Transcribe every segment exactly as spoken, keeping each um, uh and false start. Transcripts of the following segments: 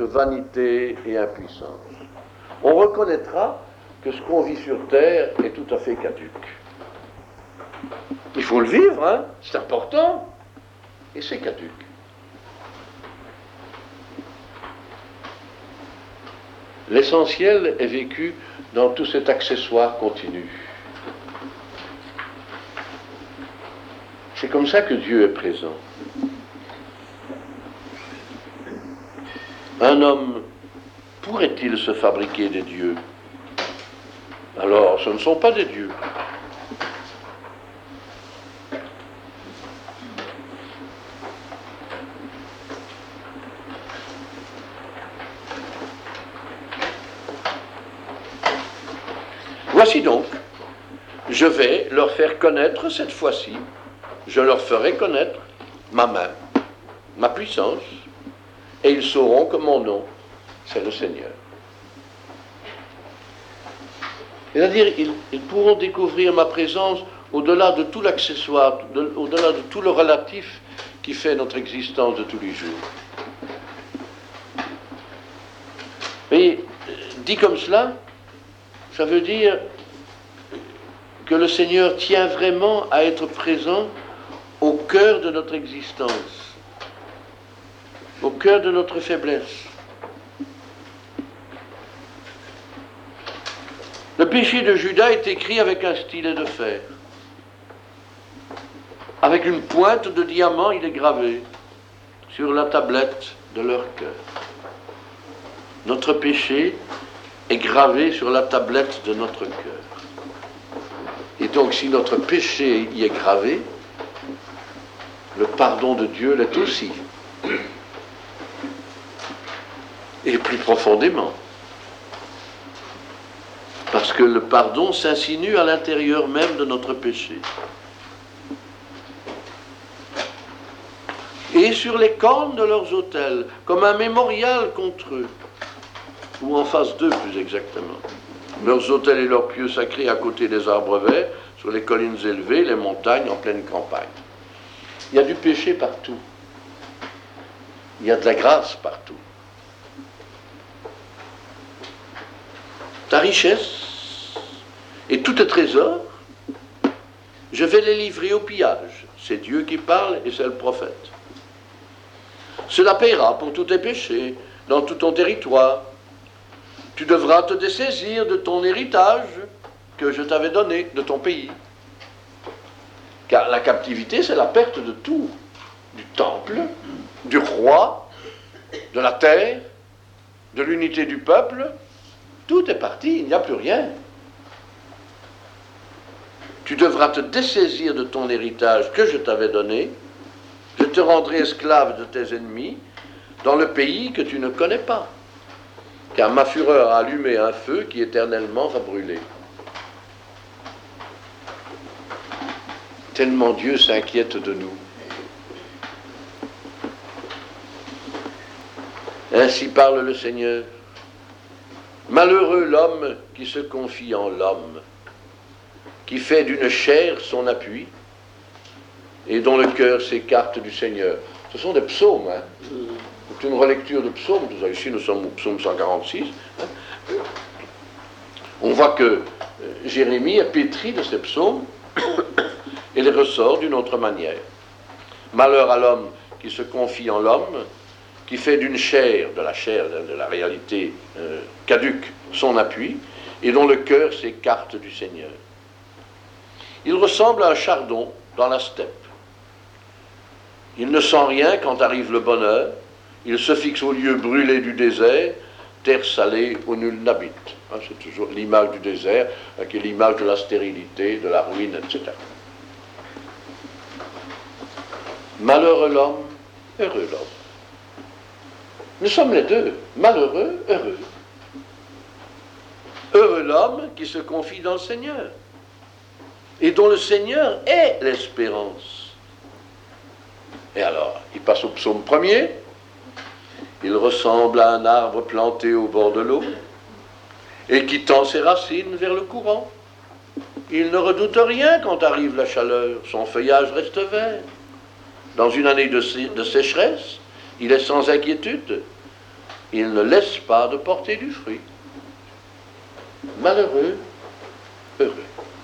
de vanité et impuissance. On reconnaîtra que ce qu'on vit sur Terre est tout à fait caduque. Il faut le vivre, hein, c'est important, et c'est caduque. L'essentiel est vécu dans tout cet accessoire continu. C'est comme ça que Dieu est présent. Un homme pourrait-il se fabriquer des dieux? Alors, ce ne sont pas des dieux. Voici donc, je vais leur faire connaître cette fois-ci, je leur ferai connaître ma main, ma puissance, et ils sauront que mon nom, c'est le Seigneur. C'est-à-dire, ils, ils pourront découvrir ma présence au-delà de tout l'accessoire, de, au-delà de tout le relatif qui fait notre existence de tous les jours. Et dit comme cela, ça veut dire que le Seigneur tient vraiment à être présent au cœur de notre existence, au cœur de notre faiblesse. Le péché de Judas est écrit avec un stylet de fer. Avec une pointe de diamant, il est gravé sur la tablette de leur cœur. Notre péché est gravé sur la tablette de notre cœur. Et donc, si notre péché y est gravé, le pardon de Dieu l'est aussi. Et plus profondément. Parce que le pardon s'insinue à l'intérieur même de notre péché. Et sur les cornes de leurs autels, comme un mémorial contre eux, ou en face d'eux plus exactement. Leurs autels et leurs pieux sacrés à côté des arbres verts, sur les collines élevées, les montagnes en pleine campagne. Il y a du péché partout. Il y a de la grâce partout. Ta richesse et tout tes trésors, je vais les livrer au pillage. C'est Dieu qui parle et c'est le prophète. Cela paiera pour tous tes péchés dans tout ton territoire. Tu devras te dessaisir de ton héritage que je t'avais donné, de ton pays. Car la captivité, c'est la perte de tout. Du temple, du roi, de la terre, de l'unité du peuple. Tout est parti, il n'y a plus rien. Tu devras te dessaisir de ton héritage que je t'avais donné. Je te rendrai esclave de tes ennemis dans le pays que tu ne connais pas. Car ma fureur a allumé un feu qui éternellement va brûler. Tellement Dieu s'inquiète de nous. Ainsi parle le Seigneur. Malheureux l'homme qui se confie en l'homme, qui fait d'une chair son appui, et dont le cœur s'écarte du Seigneur. Ce sont des psaumes, hein. C'est une relecture de psaumes. Ici, nous sommes au psaume cent quarante-six. Hein. On voit que Jérémie est pétri de ces psaumes et les ressort d'une autre manière. Malheur à l'homme qui se confie en l'homme, qui fait d'une chair, de la chair, de la réalité euh, caduque, son appui, et dont le cœur s'écarte du Seigneur. Il ressemble à un chardon dans la steppe. Il ne sent rien quand arrive le bonheur. Il se fixe au lieu brûlé du désert, terre salée où nul n'habite. Hein, c'est toujours l'image du désert, hein, qui est l'image de la stérilité, de la ruine, et cetera. Malheureux l'homme, heureux l'homme. Nous sommes les deux, malheureux, heureux. Heureux l'homme qui se confie dans le Seigneur, et dont le Seigneur est l'espérance. Et alors, il passe au psaume premier. Il ressemble à un arbre planté au bord de l'eau et qui tend ses racines vers le courant. Il ne redoute rien quand arrive la chaleur. Son feuillage reste vert. Dans une année de, sé- de sécheresse, il est sans inquiétude. il ne laisse pas de porter du fruit. Malheureux, heureux.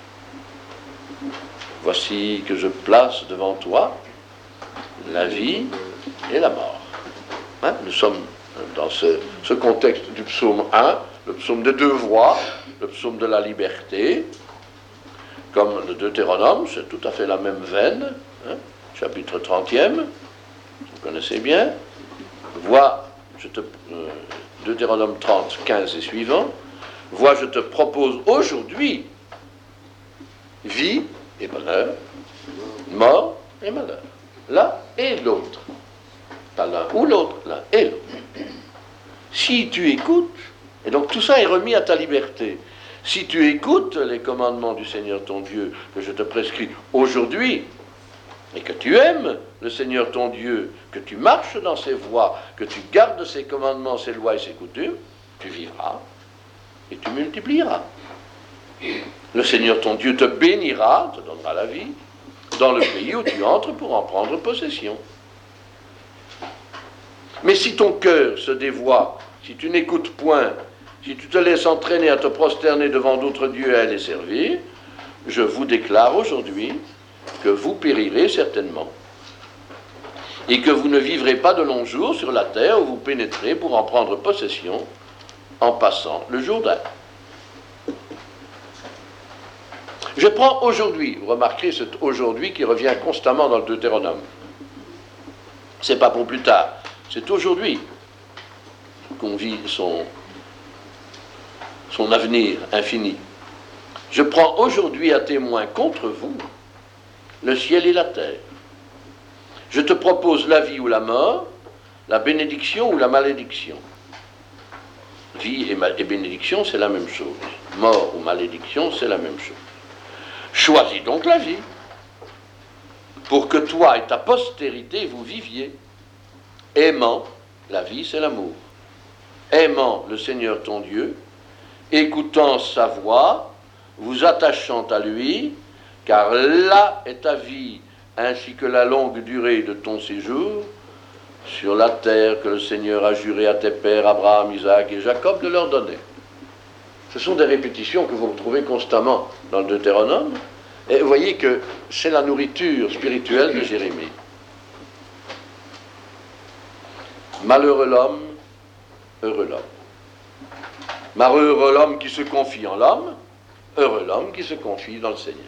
Voici que je place devant toi la vie et la mort. Hein? Nous sommes dans ce, ce contexte du psaume un, le psaume de deux voix, le psaume de la liberté, comme le Deutéronome, c'est tout à fait la même veine, hein? Chapitre trentième, vous connaissez bien. Vois, je te, euh, Deutéronome trente, quinze et suivant, vois, je te propose aujourd'hui vie et bonheur, mort et malheur, l'un et l'autre. Pas l'un ou l'autre, l'un et l'autre. Si tu écoutes, et donc tout ça est remis à ta liberté, si tu écoutes les commandements du Seigneur ton Dieu que je te prescris aujourd'hui, et que tu aimes le Seigneur ton Dieu, que tu marches dans ses voies, que tu gardes ses commandements, ses lois et ses coutumes, tu vivras et tu multiplieras. Le Seigneur ton Dieu te bénira, te donnera la vie, dans le pays où tu entres pour en prendre possession. Mais si ton cœur se dévoie, si tu n'écoutes point, si tu te laisses entraîner à te prosterner devant d'autres dieux et à les servir, je vous déclare aujourd'hui que vous périrez certainement, et que vous ne vivrez pas de longs jours sur la terre où vous pénétrez pour en prendre possession en passant le Jourdain. Je prends aujourd'hui, vous remarquerez cet aujourd'hui qui revient constamment dans le Deutéronome. C'est pas pour plus tard, c'est aujourd'hui qu'on vit son, son avenir infini. Je prends aujourd'hui à témoin contre vous le ciel et la terre. Je te propose la vie ou la mort, la bénédiction ou la malédiction. Vie et, ma- et bénédiction, c'est la même chose. Mort ou malédiction, c'est la même chose. Choisis donc la vie, pour que toi et ta postérité vous viviez, aimant, la vie c'est l'amour, aimant le Seigneur ton Dieu, écoutant sa voix, vous attachant à lui, car là est ta vie, ainsi que la longue durée de ton séjour, sur la terre que le Seigneur a juré à tes pères, Abraham, Isaac et Jacob, de leur donner. Ce sont des répétitions que vous retrouvez constamment dans le Deutéronome, et vous voyez que c'est la nourriture spirituelle de Jérémie. Malheureux l'homme, heureux l'homme. Malheureux l'homme qui se confie en l'homme, heureux l'homme qui se confie dans le Seigneur.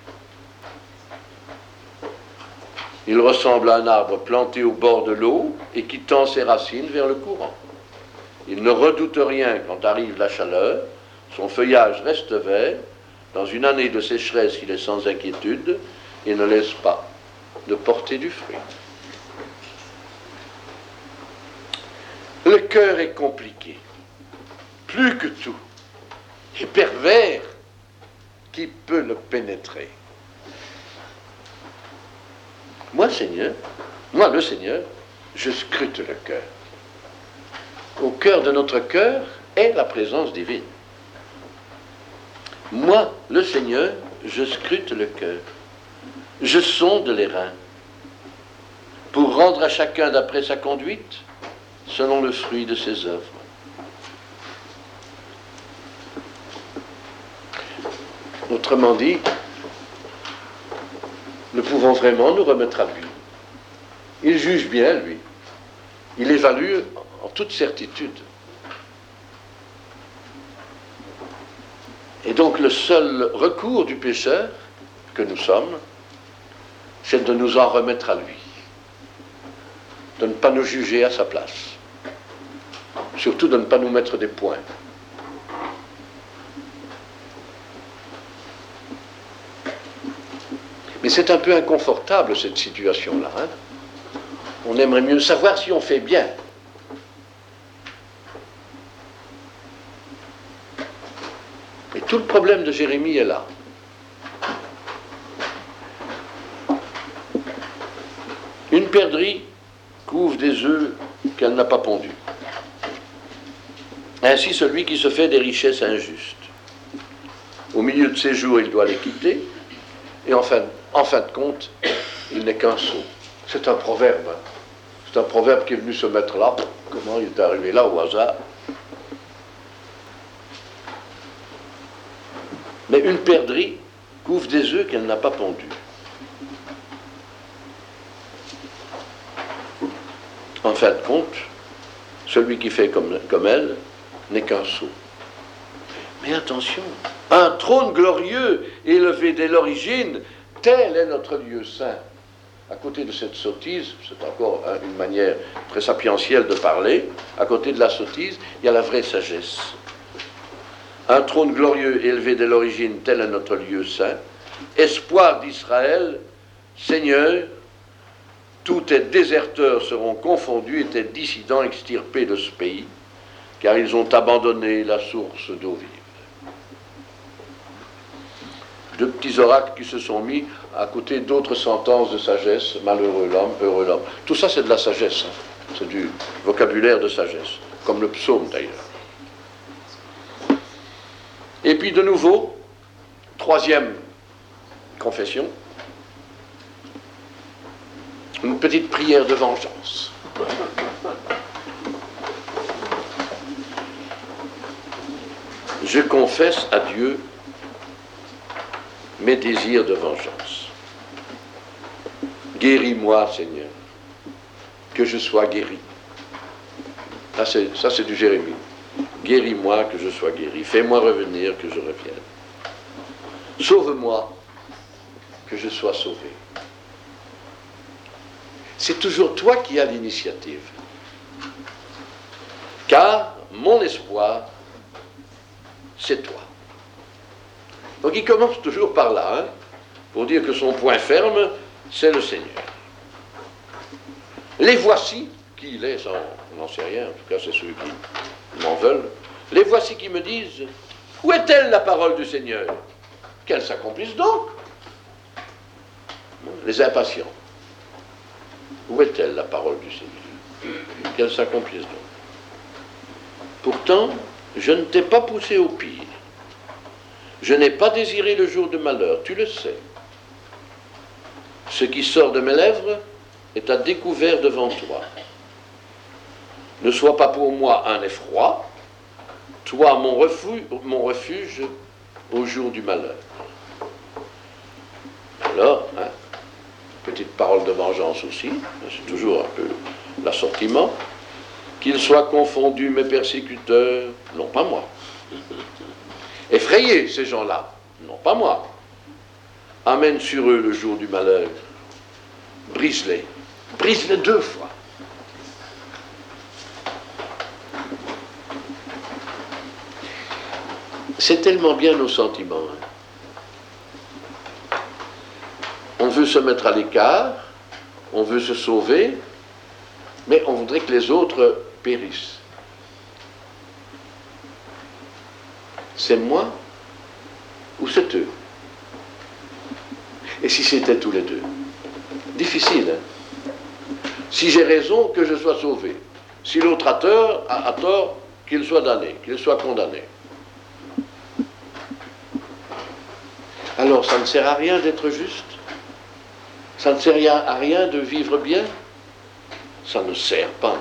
Il ressemble à un arbre planté au bord de l'eau et qui tend ses racines vers le courant. Il ne redoute rien quand arrive la chaleur, son feuillage reste vert, dans une année de sécheresse il est sans inquiétude et ne laisse pas de porter du fruit. Le cœur est compliqué, plus que tout, et pervers, qui peut le pénétrer? Moi, Seigneur, moi, le Seigneur, je scrute le cœur. Au cœur de notre cœur est la présence divine. Moi, le Seigneur, je scrute le cœur. Je sonde les reins pour rendre à chacun d'après sa conduite, selon le fruit de ses œuvres. Autrement dit, nous pouvons vraiment nous remettre à lui. Il juge bien, lui. Il évalue en toute certitude. Et donc le seul recours du pécheur que nous sommes, c'est de nous en remettre à lui. De ne pas nous juger à sa place. Surtout de ne pas nous mettre des points. Mais c'est un peu inconfortable cette situation-là. Hein? On aimerait mieux savoir si on fait bien. Et tout le problème de Jérémie est là. Une perdrix couvre des œufs qu'elle n'a pas pondus. Ainsi celui qui se fait des richesses injustes. Au milieu de ses jours, il doit les quitter, et en fin, en fin de compte, il n'est qu'un sot. C'est un proverbe. Hein. C'est un proverbe qui est venu se mettre là, comment il est arrivé là au hasard. Mais une perdrix couvre des œufs qu'elle n'a pas pondus. En fin de compte, celui qui fait comme, comme elle n'est qu'un sot. Mais attention, un trône glorieux élevé dès l'origine, tel est notre lieu saint. À côté de cette sottise, c'est encore hein, une manière très sapientielle de parler, à côté de la sottise, il y a la vraie sagesse. Un trône glorieux élevé dès l'origine, tel est notre lieu saint. Espoir d'Israël, Seigneur, tous tes déserteurs seront confondus et tes dissidents extirpés de ce pays, car ils ont abandonné la source d'eau vive. Deux petits oracles qui se sont mis à côté d'autres sentences de sagesse, malheureux l'homme, heureux l'homme. Tout ça, c'est de la sagesse, hein. C'est du vocabulaire de sagesse, comme le psaume d'ailleurs. Et puis de nouveau, troisième confession, une petite prière de vengeance. Je confesse à Dieu mes désirs de vengeance. Guéris-moi, Seigneur, que je sois guéri. Là, c'est, ça, c'est du Jérémie. Guéris-moi, que je sois guéri. Fais-moi revenir, que je revienne. Sauve-moi, que je sois sauvé. C'est toujours toi qui as l'initiative. Car mon espoir, c'est toi. Donc il commence toujours par là, hein, pour dire que son point ferme, c'est le Seigneur. Les voici, qui il est, ça on n'en sait rien, en tout cas c'est ceux qui m'en veulent, les voici qui me disent, où est-elle la parole du Seigneur? Qu'elle s'accomplisse donc. Les impatients. Où est-elle la parole du Seigneur? Qu'elle s'accomplisse donc. Pourtant, je ne t'ai pas poussé au pire. Je n'ai pas désiré le jour de malheur, tu le sais. Ce qui sort de mes lèvres est à découvert devant toi. Ne sois pas pour moi un effroi, toi mon refuge, mon refuge au jour du malheur. Alors, hein, petite parole de vengeance aussi, c'est toujours un peu l'assortiment. Qu'ils soient confondus mes persécuteurs, non pas moi. Effrayés, ces gens-là, non pas moi. Amène sur eux le jour du malheur. Brise-les. Brise-les deux fois. C'est tellement bien nos sentiments. Hein. On veut se mettre à l'écart, on veut se sauver, mais on voudrait que les autres périssent. C'est moi ou c'est eux? Et si c'était tous les deux? Difficile, hein? Si j'ai raison, que je sois sauvé. Si l'autre a tort, a, a tort, qu'il soit damné, qu'il soit condamné. Alors, ça ne sert à rien d'être juste? Ça ne sert à rien de vivre bien? Ça ne sert pas,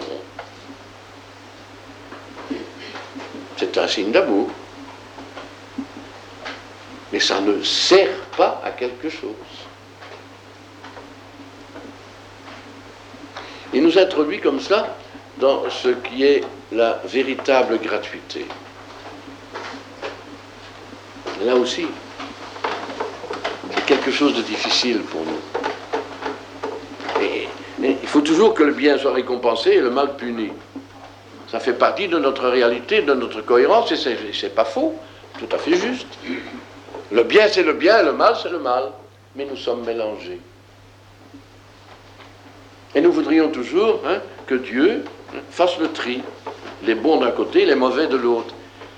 non. C'est un signe d'amour. Mais ça ne sert pas à quelque chose. Il nous introduit comme ça dans ce qui est la véritable gratuité. Là aussi, c'est quelque chose de difficile pour nous. Et, et il faut toujours que le bien soit récompensé et le mal puni. Ça fait partie de notre réalité, de notre cohérence, et c'est, c'est pas faux, tout à fait juste. Le bien, c'est le bien, et le mal, c'est le mal. Mais nous sommes mélangés. Et nous voudrions toujours hein, que Dieu hein, fasse le tri. Les bons d'un côté, les mauvais de l'autre.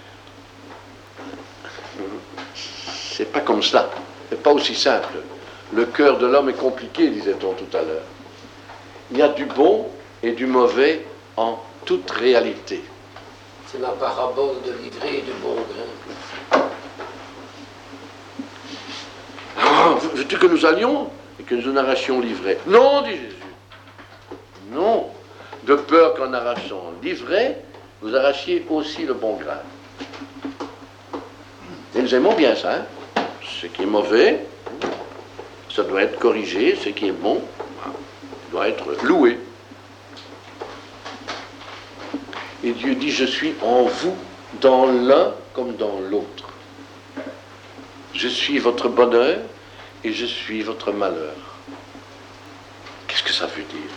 C'est pas comme ça. C'est pas aussi simple. Le cœur de l'homme est compliqué, disait-on tout à l'heure. Il y a du bon et du mauvais en toute réalité. C'est la parabole de l'ivraie et du bon grain. Ah, veux-tu que nous allions et que nous narrations l'ivraie? Non, dit Jésus. Non. de peur qu'en arrachant l'ivraie, vous arrachiez aussi le bon grain. Et nous aimons bien ça. Hein? Ce qui est mauvais, ça doit être corrigé. Ce qui est bon, doit être loué. Et Dieu dit, je suis en vous, dans l'un comme dans l'autre. Je suis votre bonheur et je suis votre malheur. Qu'est-ce que ça veut dire?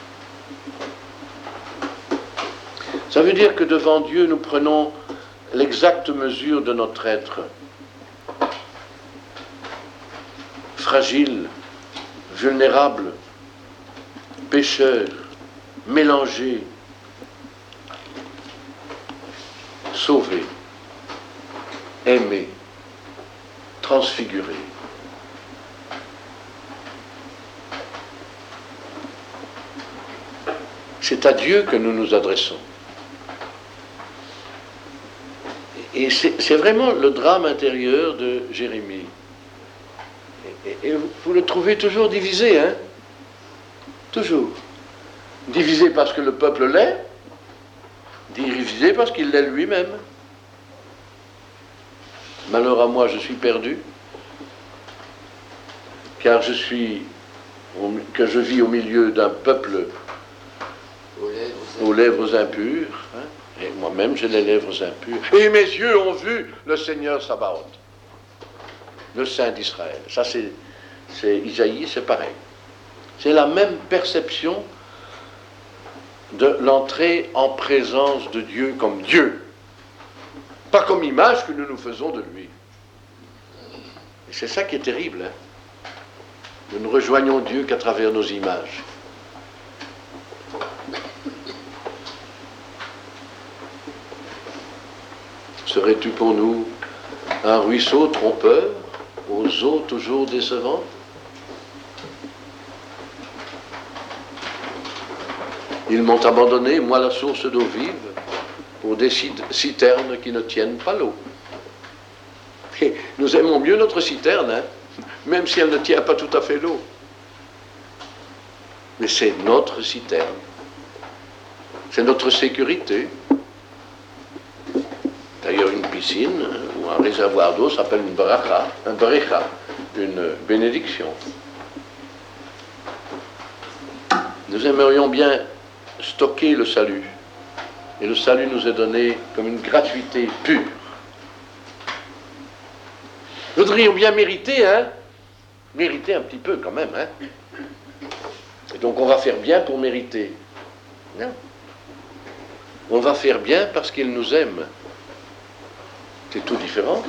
Ça veut dire que devant Dieu, nous prenons l'exacte mesure de notre être. Fragile, vulnérable, pécheur, mélangé, sauvé, aimé, transfiguré. C'est à Dieu que nous nous adressons. Et c'est, c'est vraiment le drame intérieur de Jérémie. Et, et, et vous le trouvez toujours divisé, hein? Toujours. Divisé parce que le peuple l'est, divisé parce qu'il l'est lui-même. Malheur à moi, je suis perdu, car je suis, que je vis au milieu d'un peuple aux lèvres, aux lèvres impures, hein, et moi-même j'ai les lèvres impures. Et mes yeux ont vu le Seigneur Sabaoth, le Saint d'Israël. Ça, c'est, c'est Isaïe, c'est pareil. C'est la même perception de l'entrée en présence de Dieu comme Dieu. Pas comme image que nous nous faisons de lui. Et c'est ça qui est terrible. Hein? Nous ne rejoignons Dieu qu'à travers nos images. Serais-tu pour nous un ruisseau trompeur, aux eaux toujours décevantes? Ils m'ont abandonné, moi la source d'eau vive, pour des citernes qui ne tiennent pas l'eau. Et nous aimons mieux notre citerne, hein, même si elle ne tient pas tout à fait l'eau. Mais c'est notre citerne. C'est notre sécurité. D'ailleurs, une piscine ou un réservoir d'eau s'appelle une bracha, un brecha, une bénédiction. Nous aimerions bien stocker le salut. Et le salut nous est donné comme une gratuité pure. Nous voudrions bien mériter, hein? Mériter un petit peu quand même, hein? Et donc on va faire bien pour mériter. Non. On va faire bien parce qu'il nous aime. C'est tout différent.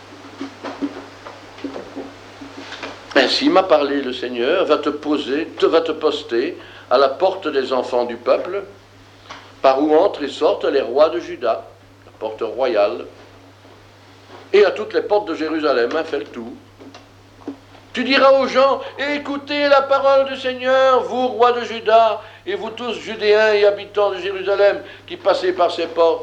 Ainsi m'a parlé le Seigneur, va te poser, te, va te poster à la porte des enfants du peuple, par où entrent et sortent les rois de Juda, la porte royale, et à toutes les portes de Jérusalem, hein, fais le tout. Tu diras aux gens, écoutez la parole du Seigneur, vous, rois de Juda, et vous tous, Judéens et habitants de Jérusalem, qui passez par ces portes.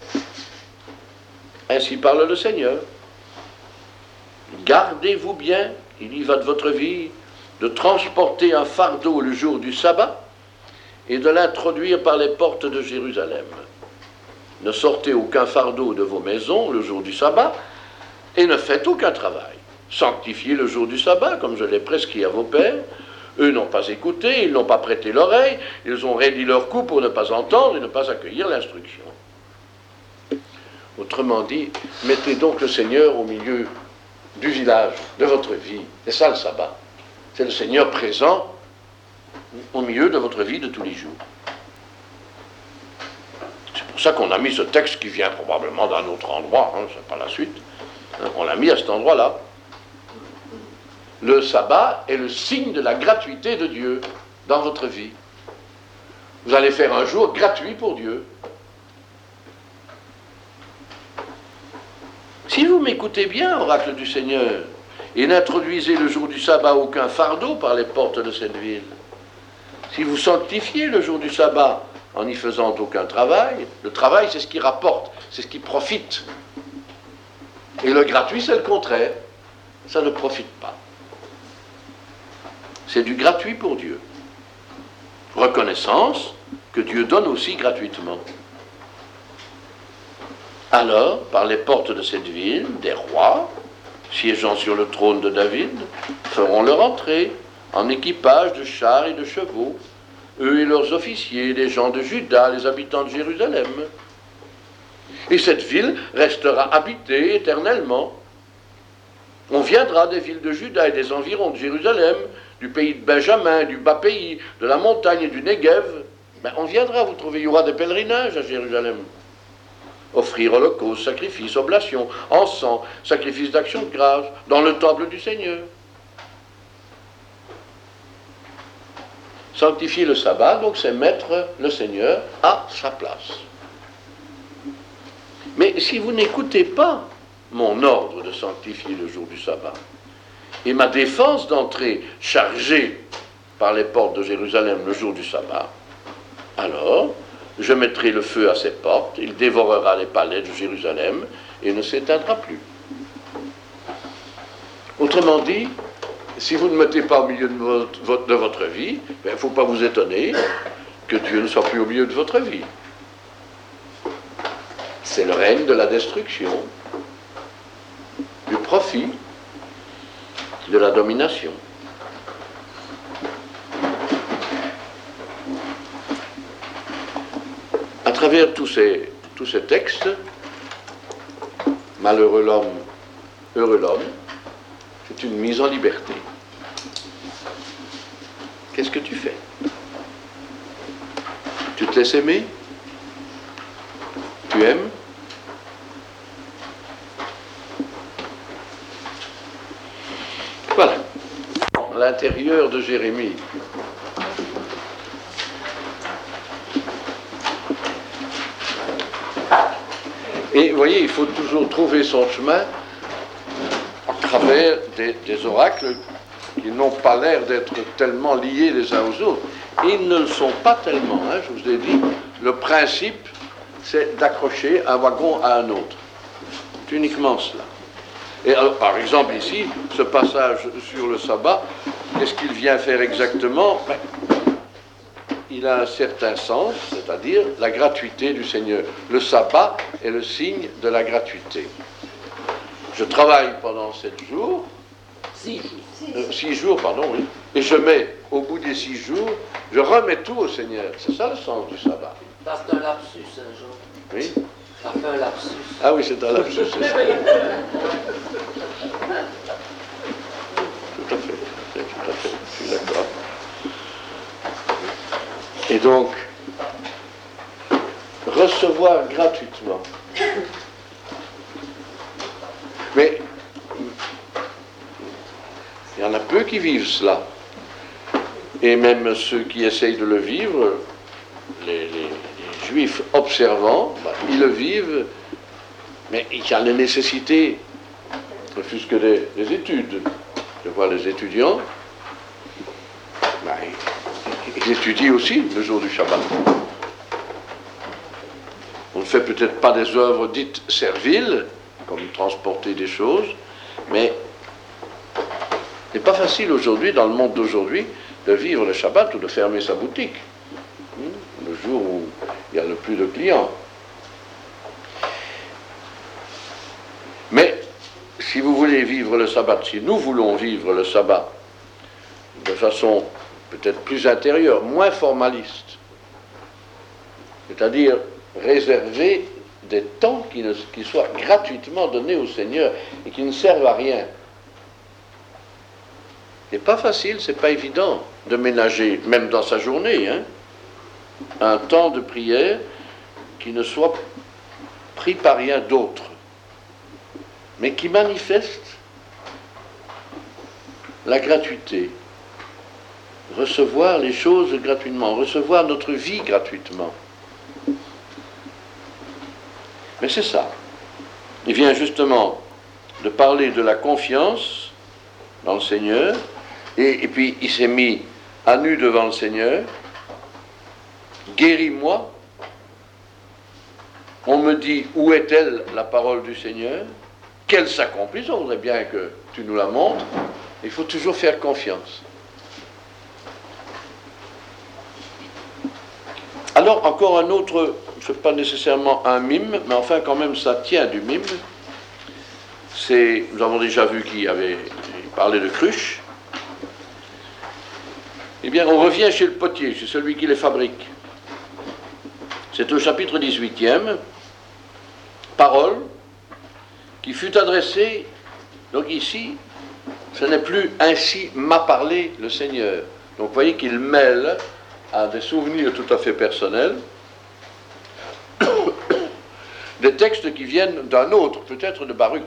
Ainsi parle le Seigneur. Gardez-vous bien, il y va de votre vie, de transporter un fardeau le jour du sabbat, et de l'introduire par les portes de Jérusalem. Ne sortez aucun fardeau de vos maisons le jour du sabbat, et ne faites aucun travail. Sanctifiez le jour du sabbat, comme je l'ai prescrit à vos pères. Eux n'ont pas écouté, ils n'ont pas prêté l'oreille, ils ont raidi leur cou pour ne pas entendre et ne pas accueillir l'instruction. Autrement dit, mettez donc le Seigneur au milieu du village, de votre vie. C'est ça le sabbat. C'est le Seigneur présent au milieu de votre vie de tous les jours. C'est pour ça qu'on a mis ce texte qui vient probablement d'un autre endroit, hein, c'est pas la suite. Hein, on l'a mis à cet endroit-là. Le sabbat est le signe de la gratuité de Dieu dans votre vie. Vous allez faire un jour gratuit pour Dieu. Si vous m'écoutez bien, oracle du Seigneur, et n'introduisez le jour du sabbat aucun fardeau par les portes de cette ville, si vous sanctifiez le jour du sabbat en n'y faisant aucun travail, le travail c'est ce qui rapporte, c'est ce qui profite. Et le gratuit c'est le contraire, ça ne profite pas. C'est du gratuit pour Dieu. Reconnaissance, que Dieu donne aussi gratuitement. Alors, par les portes de cette ville, des rois, siégeant sur le trône de David, feront leur entrée en équipage de chars et de chevaux, eux et leurs officiers, les gens de Juda, les habitants de Jérusalem. Et cette ville restera habitée éternellement. On viendra des villes de Juda et des environs de Jérusalem, du pays de Benjamin, du bas pays, de la montagne et du Negev. Ben, on viendra, vous trouvez, il y aura des pèlerinages à Jérusalem. Offrir holocauste, sacrifice, oblation, encens, sacrifice d'action de grâce, dans le temple du Seigneur. Sanctifier le sabbat, donc, c'est mettre le Seigneur à sa place. Mais si vous n'écoutez pas mon ordre de sanctifier le jour du sabbat, et ma défense d'entrer chargée par les portes de Jérusalem le jour du sabbat, alors je mettrai le feu à ses portes, il dévorera les palais de Jérusalem et ne s'éteindra plus. Autrement dit, si vous ne mettez pas au milieu de votre, de votre vie, il ne faut pas vous étonner que Dieu ne soit plus au milieu de votre vie. C'est le règne de la destruction, du profit, de la domination. À travers tous ces, tous ces textes, malheureux l'homme, heureux l'homme, c'est une mise en liberté. Qu'est-ce que tu fais? Tu te laisses aimer? Tu aimes? Voilà. À l'intérieur de Jérémie, et vous voyez, il faut toujours trouver son chemin à travers des, des oracles qui n'ont pas l'air d'être tellement liés les uns aux autres. Ils ne le sont pas tellement, hein, je vous ai dit. Le principe, c'est d'accrocher un wagon à un autre. C'est uniquement cela. Et alors, par exemple, ici, ce passage sur le sabbat, qu'est-ce qu'il vient faire exactement? Ben, il a un certain sens, c'est-à-dire la gratuité du Seigneur. Le sabbat est le signe de la gratuité. Je travaille pendant sept jours, Six jours. euh, six jours, pardon, oui, et je mets, au bout des six jours, je remets tout au Seigneur. C'est ça le sens du sabbat. Ça, c'est un lapsus, hein, Jean. Oui. Ça fait un lapsus. Ah oui, c'est un lapsus, c'est ça. Tout à fait, tout à fait, je suis d'accord. Et donc, recevoir gratuitement. Mais il y en a peu qui vivent cela. Et même ceux qui essayent de le vivre, les, les, les juifs observants, ben, ils le vivent, mais il y a la nécessité, ne fût-ce que des, des études. Je vois les étudiants, ben, ils étudient aussi le jour du Shabbat. On ne fait peut-être pas des œuvres dites serviles, comme transporter des choses, mais il n'est pas facile aujourd'hui, dans le monde d'aujourd'hui, de vivre le Shabbat ou de fermer sa boutique, le jour où il y a le plus de clients. Mais si vous voulez vivre le sabbat, si nous voulons vivre le sabbat de façon peut-être plus intérieure, moins formaliste, c'est-à-dire réserver des temps qui, ne, qui soient gratuitement donnés au Seigneur et qui ne servent à rien. C'est pas facile, c'est pas évident de ménager, même dans sa journée, hein, un temps de prière qui ne soit pris par rien d'autre, mais qui manifeste la gratuité. Recevoir les choses gratuitement, recevoir notre vie gratuitement. Mais c'est ça. Il vient justement de parler de la confiance dans le Seigneur, et, et puis il s'est mis à nu devant le Seigneur. Guéris-moi. On me dit, où est-elle la parole du Seigneur? Qu'elle s'accomplisse, on voudrait bien que tu nous la montres. Il faut toujours faire confiance. Alors Alors, encore un autre, ce n'est pas nécessairement un mime, mais enfin, quand même, ça tient du mime. C'est, nous avons déjà vu qu'il avait parlé de cruches. Eh bien, on revient chez le potier, chez celui qui les fabrique. C'est au chapitre dix-huitième, parole qui fut adressée, donc ici, ce n'est plus ainsi m'a parlé le Seigneur. Donc vous voyez qu'il mêle à des souvenirs tout à fait personnels des textes qui viennent d'un autre, peut-être de Baruch.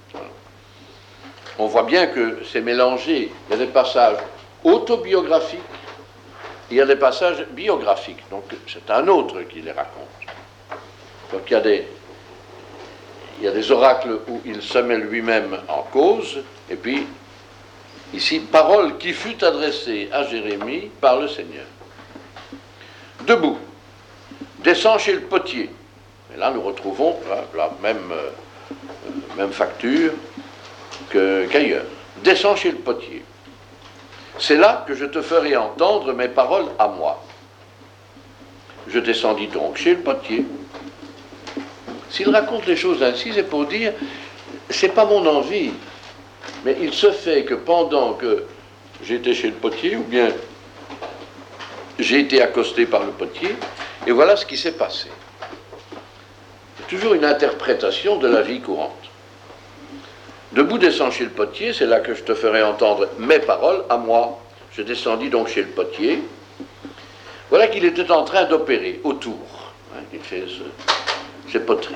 On voit bien que c'est mélangé. Il y a des passages autobiographiques, il y a des passages biographiques. Donc c'est un autre qui les raconte. Donc il y a des, il y a des oracles où il se met lui-même en cause, et puis ici, parole qui fut adressée à Jérémie par le Seigneur. Debout, descend chez le potier. Et là, nous retrouvons là, la même, euh, même facture que, qu'ailleurs. Descends chez le potier. C'est là que je te ferai entendre mes paroles à moi. Je descendis donc chez le potier. S'il raconte les choses ainsi, c'est pour dire, c'est pas mon envie, mais il se fait que pendant que j'étais chez le potier, ou bien j'ai été accosté par le potier, et voilà ce qui s'est passé. C'est toujours une interprétation de la vie courante. Debout, descends chez le potier, c'est là que je te ferai entendre mes paroles à moi. Je descendis donc chez le potier. Voilà qu'il était en train d'opérer autour. Hein, il fait ce, ces poteries.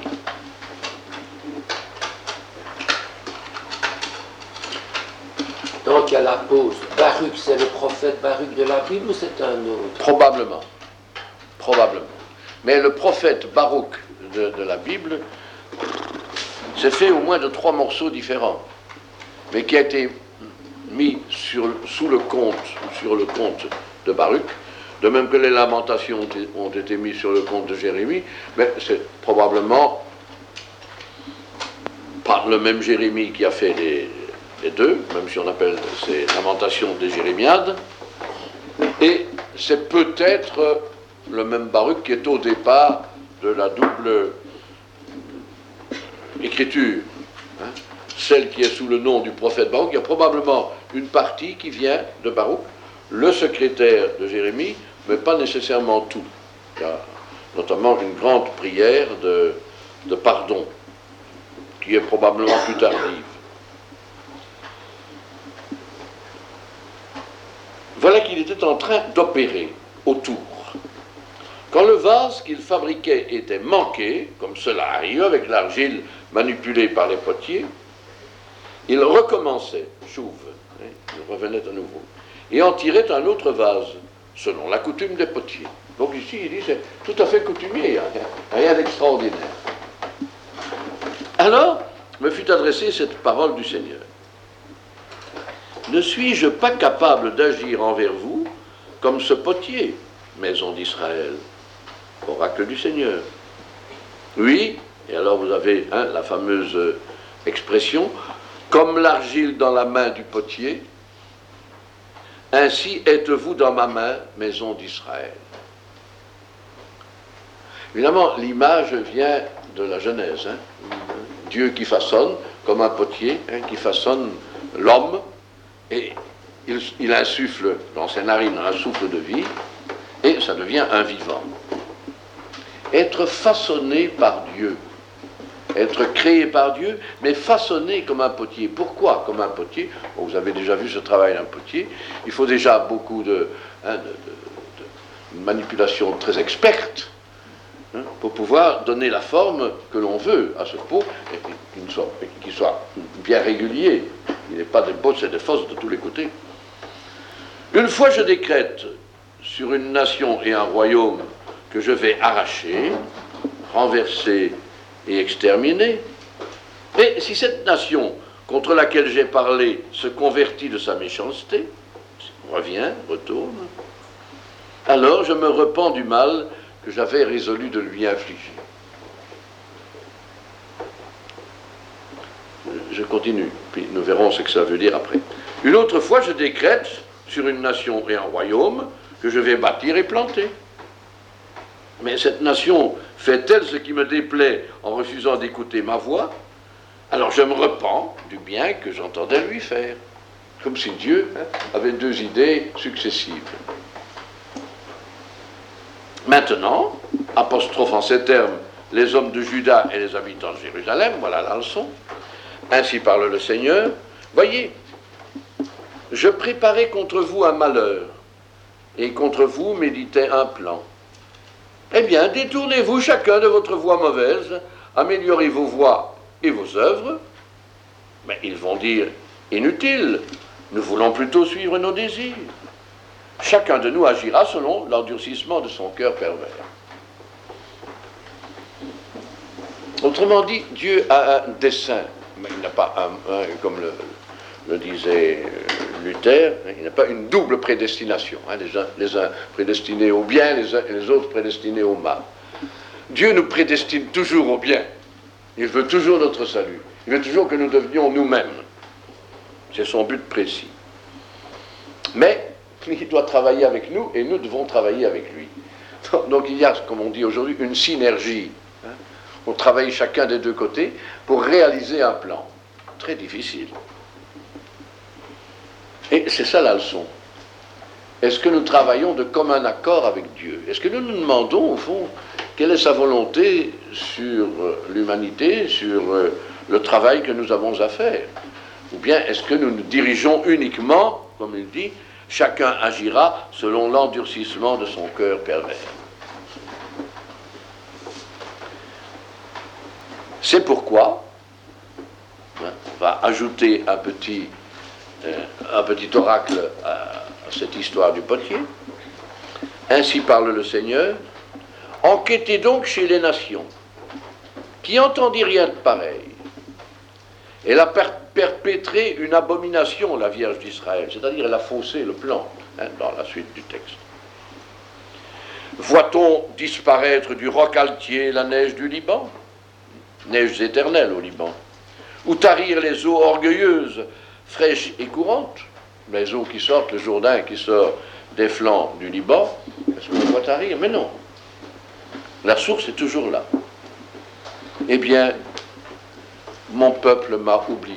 Donc il y a la pause. Baruch, c'est le prophète Baruch de la Bible ou c'est un autre? Probablement. Probablement. Mais le prophète Baruch de, de la Bible, c'est fait au moins de trois morceaux différents, mais qui a été mis sur, sous le compte, sur le compte de Baruch, de même que les lamentations ont été mises sur le compte de Jérémie, mais c'est probablement pas le même Jérémie qui a fait les, les deux, même si on appelle ces lamentations des Jérémiades, et c'est peut-être le même Baruch qui est au départ de la double écriture, hein, celle qui est sous le nom du prophète Baruch. Il y a probablement une partie qui vient de Baruch, le secrétaire de Jérémie, mais pas nécessairement tout. Il y a notamment une grande prière de, de pardon, qui est probablement plus tardive. Voilà qu'il était en train d'opérer autour. Quand le vase qu'il fabriquait était manqué, comme cela arrive avec l'argile manipulée par les potiers, il recommençait, chouve, hein, il revenait à nouveau, et en tirait un autre vase, selon la coutume des potiers. Donc ici, il dit, c'est tout à fait coutumier, hein, rien d'extraordinaire. Alors, me fut adressée cette parole du Seigneur. Ne suis-je pas capable d'agir envers vous comme ce potier, maison d'Israël? Oracle du Seigneur. Oui, et alors vous avez hein, la fameuse euh, expression, comme l'argile dans la main du potier, ainsi êtes-vous dans ma main, maison d'Israël. Évidemment, l'image vient de la Genèse. Hein. Dieu qui façonne, comme un potier, hein, qui façonne l'homme, et il, il insuffle dans ses narines un souffle de vie, et ça devient un vivant. Être façonné par Dieu, être créé par Dieu, mais façonné comme un potier. Pourquoi comme un potier? Bon, vous avez déjà vu ce travail d'un potier. Il faut déjà beaucoup de, hein, de, de, de une manipulation très experte hein, pour pouvoir donner la forme que l'on veut à ce pot et qu'il soit, qu'il soit bien régulier. Il n'est pas des bosses et des fosses de tous les côtés. Une fois je décrète sur une nation et un royaume que je vais arracher, renverser et exterminer. Et si cette nation contre laquelle j'ai parlé se convertit de sa méchanceté, revient, retourne, alors je me repens du mal que j'avais résolu de lui infliger. Je continue, puis nous verrons ce que ça veut dire après. Une autre fois, je décrète sur une nation et un royaume que je vais bâtir et planter. mais cette nation fait-elle ce qui me déplaît en refusant d'écouter ma voix? Alors je me repens du bien que j'entendais lui faire. Comme si Dieu hein, avait deux idées successives. Maintenant, apostrophe en ces termes les hommes de Juda et les habitants de Jérusalem, voilà la leçon. Ainsi parle le Seigneur. Voyez, je préparais contre vous un malheur, et contre vous méditais un plan. Eh bien, détournez-vous chacun de votre voie mauvaise, améliorez vos voies et vos œuvres. Mais ils vont dire, inutile, nous voulons plutôt suivre nos désirs. Chacun de nous agira selon l'endurcissement de son cœur pervers. Autrement dit, Dieu a un dessein, mais il n'a pas un, un comme le, le disait Luther, il n'a pas une double prédestination, hein, les, uns, les uns prédestinés au bien, les uns et les autres prédestinés au mal. Dieu nous prédestine toujours au bien. Il veut toujours notre salut. Il veut toujours que nous devenions nous-mêmes. C'est son but précis. Mais il doit travailler avec nous et nous devons travailler avec lui. Donc il y a, comme on dit aujourd'hui, une synergie. Hein. On travaille chacun des deux côtés pour réaliser un plan. Très difficile. Et c'est ça la leçon. Est-ce que nous travaillons de commun accord avec Dieu? Est-ce que nous nous demandons, au fond, quelle est sa volonté sur l'humanité, sur le travail que nous avons à faire? Ou bien est-ce que nous nous dirigeons uniquement, comme il dit, chacun agira selon l'endurcissement de son cœur pervers? C'est pourquoi, hein, on va ajouter un petit, euh, un petit oracle à, à cette histoire du potier. Ainsi parle le Seigneur. Enquêtez donc chez les nations, qui entendit rien de pareil. Elle a per perpétré une abomination, la Vierge d'Israël, c'est-à-dire elle a faussé le plan, hein, dans la suite du texte. Voit-on disparaître du roc altier la neige du Liban, neiges éternelles au Liban, ou tarir les eaux orgueilleuses, fraîches et courantes, les eaux qui sortent, le Jourdain qui sort des flancs du Liban, est-ce qu'on voit tarir? Mais non. La source est toujours là. Eh bien, mon peuple m'a oublié.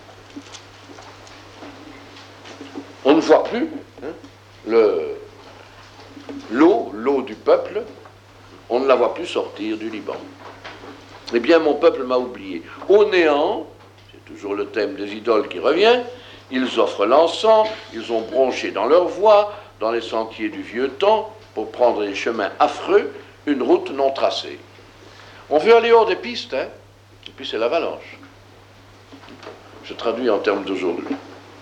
On ne voit plus hein, le, l'eau, l'eau du peuple, on ne la voit plus sortir du Liban. Eh bien, mon peuple m'a oublié. Au néant, c'est toujours le thème des idoles qui revient, ils offrent l'encens, ils ont bronché dans leur voie, dans les sentiers du vieux temps, pour prendre des chemins affreux, une route non tracée. On veut aller hors des pistes, hein, et puis c'est l'avalanche. Je traduis en termes d'aujourd'hui.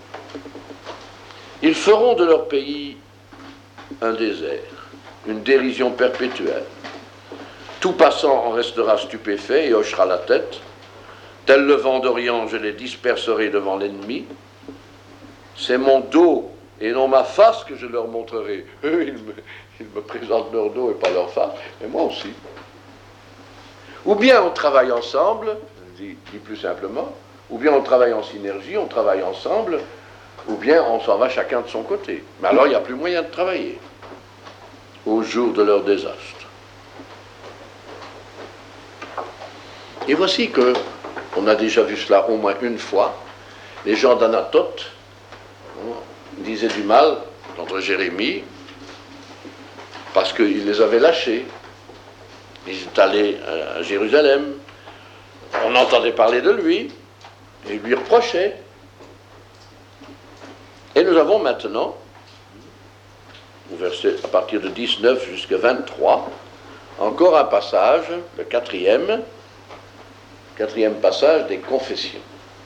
Ils feront de leur pays un désert, une dérision perpétuelle. Tout passant en restera stupéfait et hochera la tête. Tel le vent d'Orient, je les disperserai devant l'ennemi. C'est mon dos et non ma face que je leur montrerai. Eux, ils me, ils me présentent leur dos et pas leur face, et moi aussi. Ou bien on travaille ensemble, je dis, dis plus simplement, ou bien on travaille en synergie, on travaille ensemble, ou bien on s'en va chacun de son côté. Mais alors il n'y a plus moyen de travailler au jour de leur désastre. Et voici que, on a déjà vu cela au moins une fois, les gens d'Anatote disaient du mal contre Jérémie parce qu'il les avait lâchés. Ils étaient allés à Jérusalem, on entendait parler de lui, et il lui reprochait. Et nous avons maintenant, au verset à partir de dix-neuf jusqu'à vingt-trois, encore un passage, le quatrième, quatrième passage des Confessions.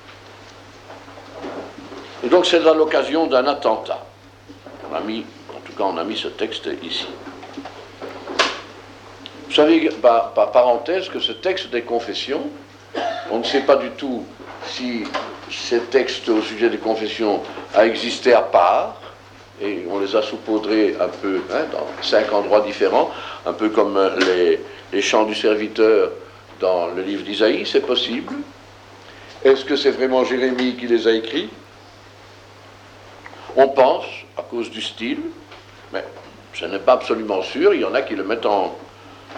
Et donc c'est à l'occasion d'un attentat. On a mis, en tout cas on a mis ce texte ici. Vous savez, par, par parenthèse, que ce texte des Confessions, on ne sait pas du tout si ces textes au sujet des confessions a existé à part, et on les a saupoudrés un peu, hein, dans cinq endroits différents, un peu comme les, les chants du serviteur dans le livre d'Isaïe, c'est possible. Est-ce que c'est vraiment Jérémie qui les a écrits? On pense, à cause du style, mais ce n'est pas absolument sûr, il y en a qui le mettent en,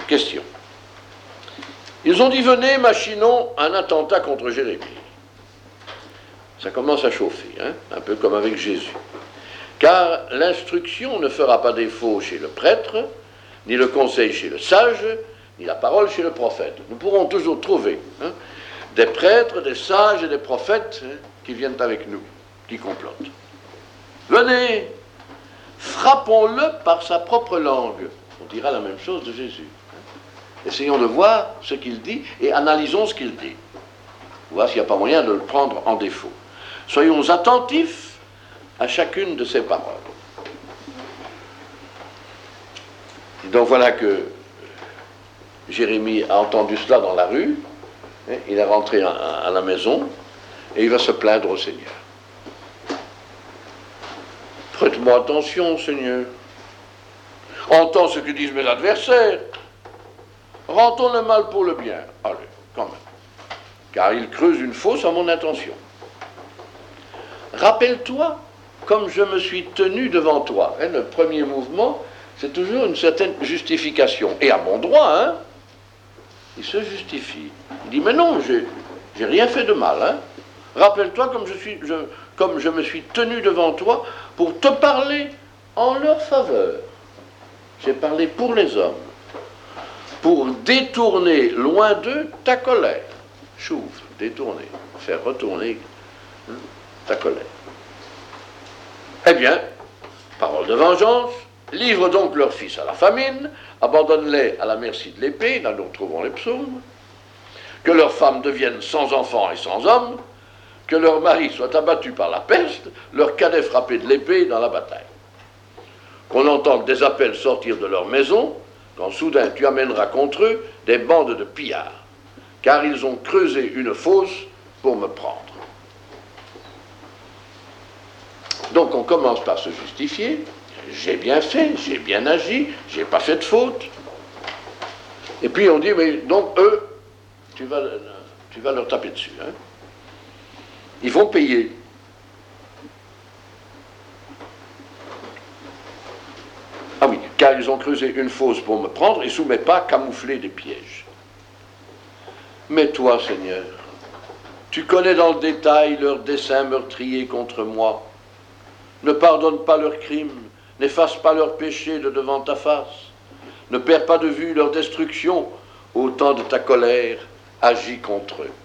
Question. Ils ont dit, venez, machinons un attentat contre Jérémie. Ça commence à chauffer, hein, un peu comme avec Jésus. Car l'instruction ne fera pas défaut chez le prêtre, ni le conseil chez le sage, ni la parole chez le prophète. Nous pourrons toujours trouver hein, des prêtres, des sages et des prophètes hein, qui viennent avec nous, qui complotent. Venez, frappons-le par sa propre langue. On dira la même chose de Jésus. Essayons de voir ce qu'il dit et analysons ce qu'il dit. Voir s'il n'y a pas moyen de le prendre en défaut. Soyons attentifs à chacune de ses paroles. Et donc voilà que Jérémie a entendu cela dans la rue. Il est rentré à la maison et il va se plaindre au Seigneur. Prête-moi attention, Seigneur. Entends ce que disent mes adversaires. Rends-on le mal pour le bien. Allez, quand même. Car ils creusent une fosse à mon intention. Rappelle-toi comme je me suis tenu devant toi. Et le premier mouvement, c'est toujours une certaine justification. Et à bon droit, hein. Il se justifie. Il dit, mais non, j'ai, j'ai rien fait de mal, hein. Rappelle-toi comme je suis, je, comme je me suis tenu devant toi pour te parler en leur faveur. J'ai parlé pour les hommes. Pour détourner loin d'eux ta colère. Chouve, détourner, faire retourner hein, ta colère. Eh bien, parole de vengeance, livre donc leurs fils à la famine, abandonne-les à la merci de l'épée, là nous retrouvons les psaumes, que leurs femmes deviennent sans enfants et sans hommes, que leurs maris soient abattus par la peste, leurs cadets frappés de l'épée dans la bataille. Qu'on entende des appels sortir de leur maison, quand soudain tu amèneras contre eux des bandes de pillards, car ils ont creusé une fosse pour me prendre. Donc on commence par se justifier. J'ai bien fait, j'ai bien agi, j'ai pas fait de faute. Et puis on dit, mais donc eux, tu vas, tu vas leur taper dessus. Hein. Ils vont payer. Ah oui, car ils ont creusé une fosse pour me prendre et sous mes pas camouflé des pièges. Mais toi, Seigneur, tu connais dans le détail leurs desseins meurtriers contre moi. Ne pardonne pas leurs crimes, n'efface pas leurs péchés de devant ta face. Ne perds pas de vue leur destruction, au temps de ta colère, agis contre eux.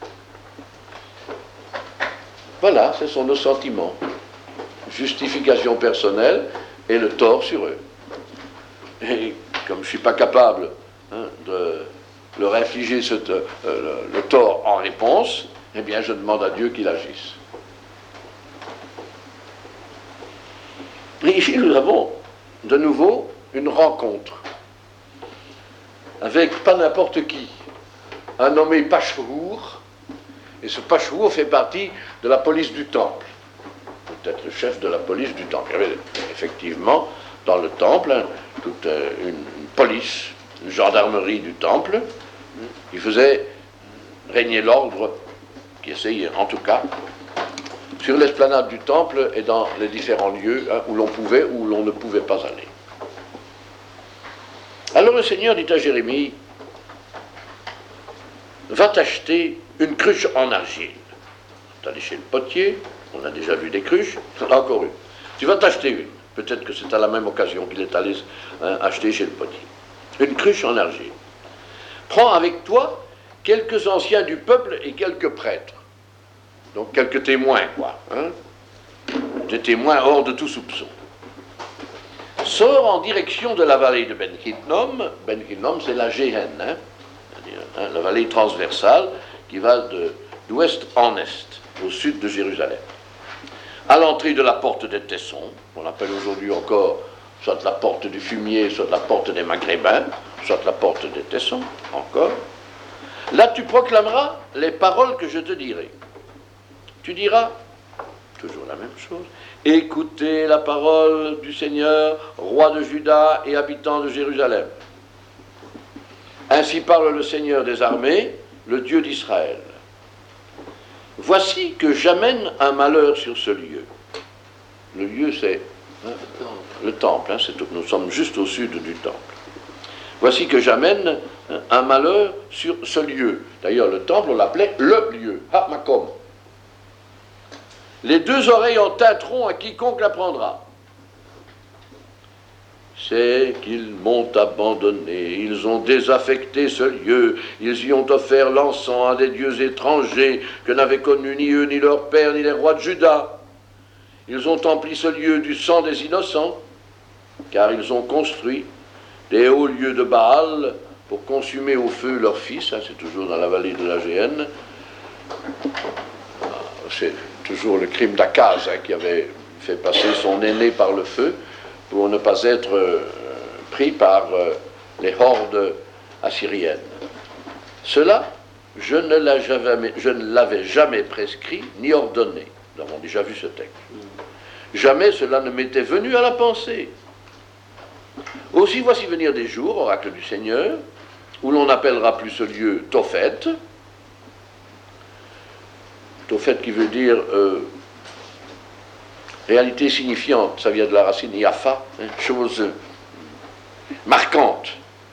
Voilà, ce sont nos sentiments. Justification personnelle et le tort sur eux. Et comme je ne suis pas capable hein, de leur infliger ce, euh, le, le tort en réponse, eh bien je demande à Dieu qu'il agisse. Et ici nous avons de nouveau une rencontre avec pas n'importe qui, un nommé Pachhour, et ce Pachhour fait partie de la police du temple, peut-être le chef de la police du temple. Il y avait effectivement dans le temple hein, toute euh, une, une police, une gendarmerie du temple, qui faisait régner l'ordre, qui essayait en tout cas, sur l'esplanade du temple et dans les différents lieux hein, où l'on pouvait ou où l'on ne pouvait pas aller. Alors le Seigneur dit à Jérémie, va t'acheter une cruche en argile. Tu allé chez le potier, on a déjà vu des cruches, il y en a encore une. Tu vas t'acheter une. Peut-être que c'est à la même occasion qu'il est allé hein, acheter chez le potier. Une cruche en argile. Prends avec toi quelques anciens du peuple et quelques prêtres. Donc quelques témoins, quoi. Hein, des témoins hors de tout soupçon. Sors en direction de la vallée de Ben Hinnom. Ben Hinnom, c'est la Géhenne, hein, hein, la vallée transversale qui va de, d'ouest en est, au sud de Jérusalem. À l'entrée de la porte des Tessons, on l'appelle aujourd'hui encore soit la porte du fumier, soit la porte des Maghrébins, soit la porte des Tessons, encore. Là, tu proclameras les paroles que je te dirai. Tu diras, toujours la même chose, écoutez la parole du Seigneur, roi de Juda et habitant de Jérusalem. Ainsi parle le Seigneur des armées, le Dieu d'Israël. Voici que j'amène un malheur sur ce lieu. Le lieu, c'est hein, le temple, hein, c'est, nous sommes juste au sud du temple. Voici que j'amène un malheur sur ce lieu. D'ailleurs, le temple, on l'appelait le lieu, Ha-Makom. Les deux oreilles en tâteront à quiconque l'apprendra. C'est qu'ils m'ont abandonné, ils ont désaffecté ce lieu, ils y ont offert l'encens à des dieux étrangers que n'avaient connus ni eux, ni leurs pères, ni les rois de Juda. Ils ont empli ce lieu du sang des innocents, car ils ont construit des hauts lieux de Baal pour consumer au feu leurs fils, hein, c'est toujours dans la vallée de la Géhenne. C'est toujours le crime d'Akaz hein, qui avait fait passer son aîné par le feu pour ne pas être euh, pris par euh, les hordes assyriennes. Cela, je ne l'avais jamais, je ne l'avais jamais prescrit ni ordonné. Nous avons déjà vu ce texte. Jamais cela ne m'était venu à la pensée. Aussi voici venir des jours, oracle du Seigneur, où l'on n'appellera plus ce lieu Tophet. Tophet qui veut dire euh, réalité signifiante, ça vient de la racine yafa, hein, chose marquante.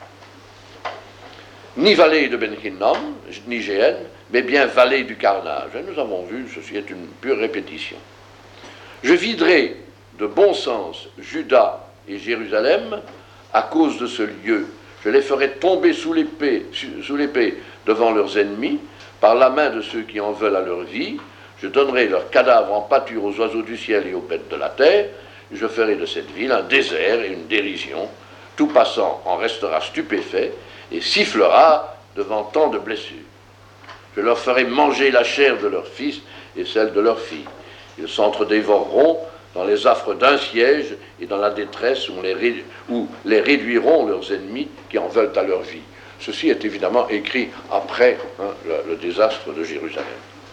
Ni vallée de Ben Hinnom, ni Géhenne, mais bien vallée du carnage. Nous avons vu, ceci est une pure répétition. Je viderai de bon sens Juda et Jérusalem à cause de ce lieu. Je les ferai tomber sous l'épée, sous l'épée devant leurs ennemis, par la main de ceux qui en veulent à leur vie. Je donnerai leurs cadavres en pâture aux oiseaux du ciel et aux bêtes de la terre. Je ferai de cette ville un désert et une dérision. Tout passant en restera stupéfait et sifflera devant tant de blessures. Je leur ferai manger la chair de leurs fils et celle de leurs filles. Ils s'entre-dévoreront dans les affres d'un siège et dans la détresse où les, ré... où les réduiront leurs ennemis qui en veulent à leur vie. Ceci est évidemment écrit après hein, le, le désastre de Jérusalem.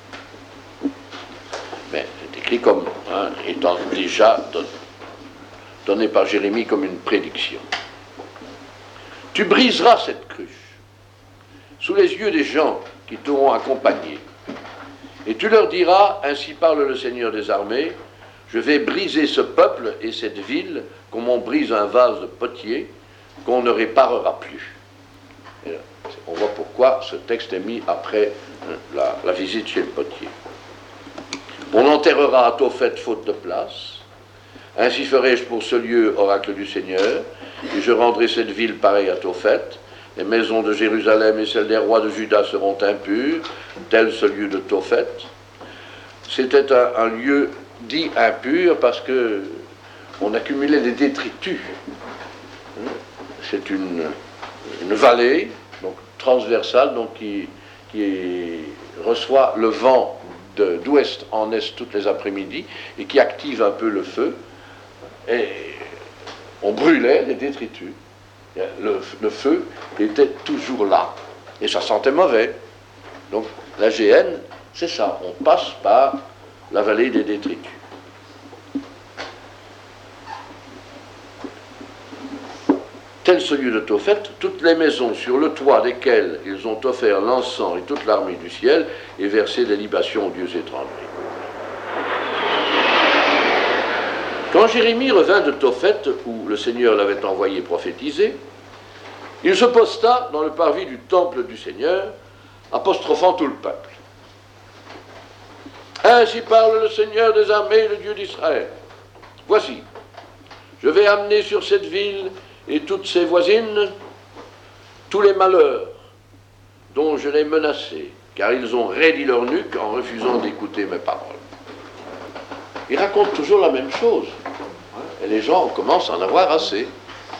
Mais c'est écrit comme hein, étant déjà donné, donné par Jérémie comme une prédiction. Tu briseras cette cruche sous les yeux des gens qui t'auront accompagné. Et tu leur diras, ainsi parle le Seigneur des armées, je vais briser ce peuple et cette ville comme on brise un vase de potier qu'on ne réparera plus. Et là, on voit pourquoi ce texte est mis après hein, la, la visite chez le potier. On enterrera à Tophet faute de place. Ainsi ferai-je pour ce lieu, oracle du Seigneur, et je rendrai cette ville pareille à Tophet. Les maisons de Jérusalem et celles des rois de Juda seront impures, tel ce lieu de Tophet. C'était un, un lieu dit impur parce que on accumulait des détritus. C'est une, une vallée donc transversale donc qui, qui reçoit le vent de, d'ouest en est toutes les après-midi et qui active un peu le feu. Et on brûlait les détritus. Le, le feu était toujours là et ça sentait mauvais. Donc la Géhenne, c'est ça, on passe par la vallée des détritus. Tel ce lieu de Tophet, toutes les maisons sur le toit desquelles ils ont offert l'encens et toute l'armée du ciel et versé des libations aux dieux étrangers. Quand Jérémie revint de Tophet, où le Seigneur l'avait envoyé prophétiser, il se posta dans le parvis du temple du Seigneur, apostrophant tout le peuple. Ainsi parle le Seigneur des armées, le Dieu d'Israël. Voici, je vais amener sur cette ville et toutes ses voisines tous les malheurs dont je l'ai menacé, car ils ont raidi leur nuque en refusant d'écouter mes paroles. Il raconte toujours la même chose. Et les gens commencent à en avoir assez.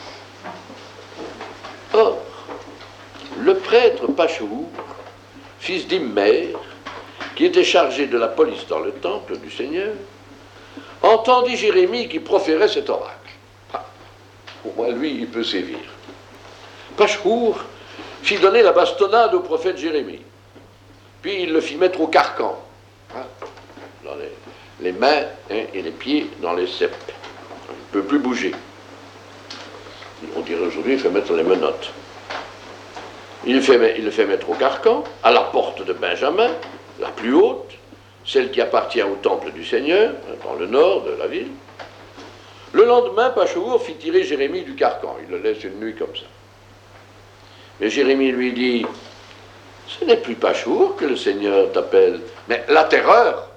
Or, le prêtre Pachou, fils d'Immer, qui était chargé de la police dans le temple du Seigneur, entendit Jérémie qui proférait cet oracle. Ah, au moins lui, il peut sévir. Pachou fit donner la bastonnade au prophète Jérémie. Puis il le fit mettre au carcan, hein, dans les, les mains hein, et les pieds dans les ceps. Il ne peut plus bouger. On dirait aujourd'hui, il fait mettre les menottes. Il, fait, il le fait mettre au carcan, à la porte de Benjamin, la plus haute, celle qui appartient au temple du Seigneur, dans le nord de la ville. Le lendemain, Pachouur fit tirer Jérémie du carcan. Il le laisse une nuit comme ça. Et Jérémie lui dit, ce n'est plus Pachour que le Seigneur t'appelle, mais la terreur.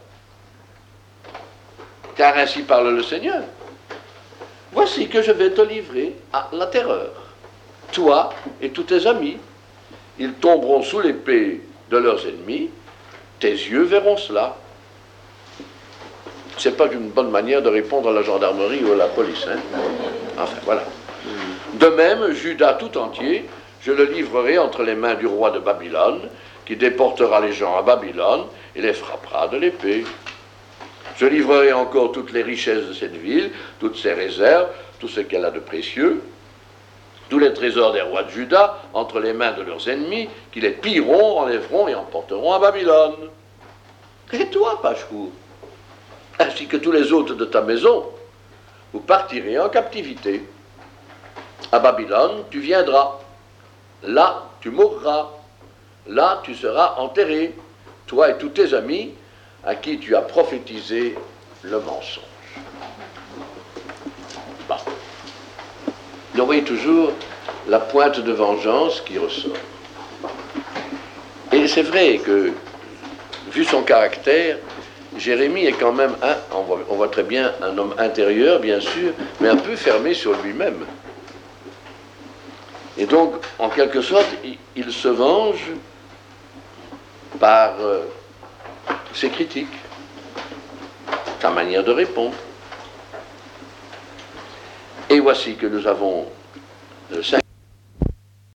Car ainsi parle le Seigneur. Voici que je vais te livrer à la terreur. Toi et tous tes amis, ils tomberont sous l'épée de leurs ennemis, tes yeux verront cela. C'est pas une bonne manière de répondre à la gendarmerie ou à la police, hein? Enfin, voilà. De même, Juda tout entier, je le livrerai entre les mains du roi de Babylone, qui déportera les gens à Babylone et les frappera de l'épée. Je livrerai encore toutes les richesses de cette ville, toutes ses réserves, tout ce qu'elle a de précieux, tous les trésors des rois de Juda entre les mains de leurs ennemis, qui les pilleront, enlèveront et emporteront à Babylone. Et toi, Pachour, ainsi que tous les autres de ta maison, vous partirez en captivité. À Babylone, tu viendras. Là, tu mourras. Là, tu seras enterré, toi et tous tes amis, à qui tu as prophétisé le mensonge. Bon. Vous voyez toujours la pointe de vengeance qui ressort. Et c'est vrai que, vu son caractère, Jérémie est quand même, un, on, voit, on voit très bien, un homme intérieur, bien sûr, mais un peu fermé sur lui-même. Et donc, en quelque sorte, il, il se venge par euh, ses critiques, sa manière de répondre. Et voici que nous avons euh, cinq